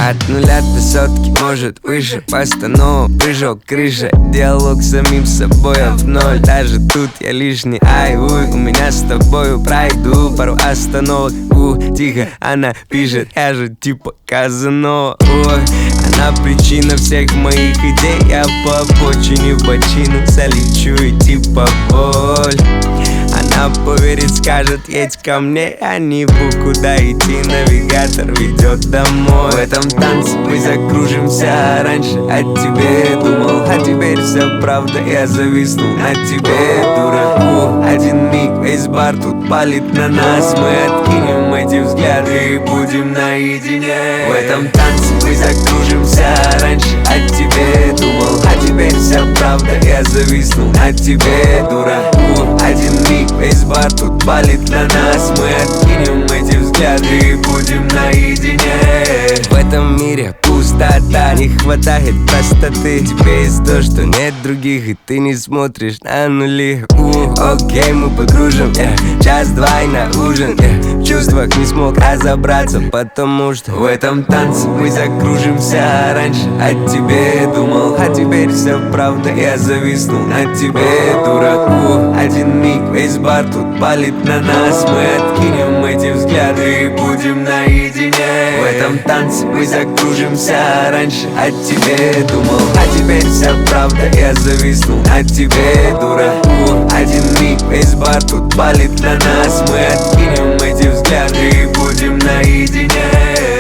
От нуля до сотки, может выше, постанова, прыжок, крыша. Диалог с самим собой, а в ноль даже тут я лишний. Ай, уй, у меня с тобою пройду пару остановок. Тихо, она пишет, я же типа Казанова. Ой, она причина всех моих идей. Я по обочине в бочину залечу и типа боль. Она поверит, скажет, едь ко мне. Я не буду куда идти, навигатор ведет домой. В этом танце мы закружимся. Раньше о тебе думал, а теперь вся правда. Я зависнул на тебе, дураку. Один миг, весь бар тут палит на нас. Мы откинем эти взгляды и будем наедине. В этом танце мы закружимся. Раньше о тебе думал, а теперь вся правда. Я зависнул на тебе, дураку. Один миг, весь бар тут палит на нас. Мы откинем эти взгляды и будем наедине. В этом мире пустота, не хватает простоты. Тебе есть то, что нет других, и ты не смотришь на нули. Окей, мы погружим, час-два и на ужин. В чувствах не смог разобраться, потому что в этом танце мы закружимся. Раньше о тебе думал, а теперь вся правда. Я зависнул на тебе, дураку. Один миг, весь бар тут палит на нас. Мы откинем эти взгляды и будем наедине. В этом танце мы закружимся. Раньше о тебе думал, а теперь вся правда. Я зависнул на тебе, дураку. Один миг, весь бар тут палит на нас. Мы откинем эти взгляды и будем наедине.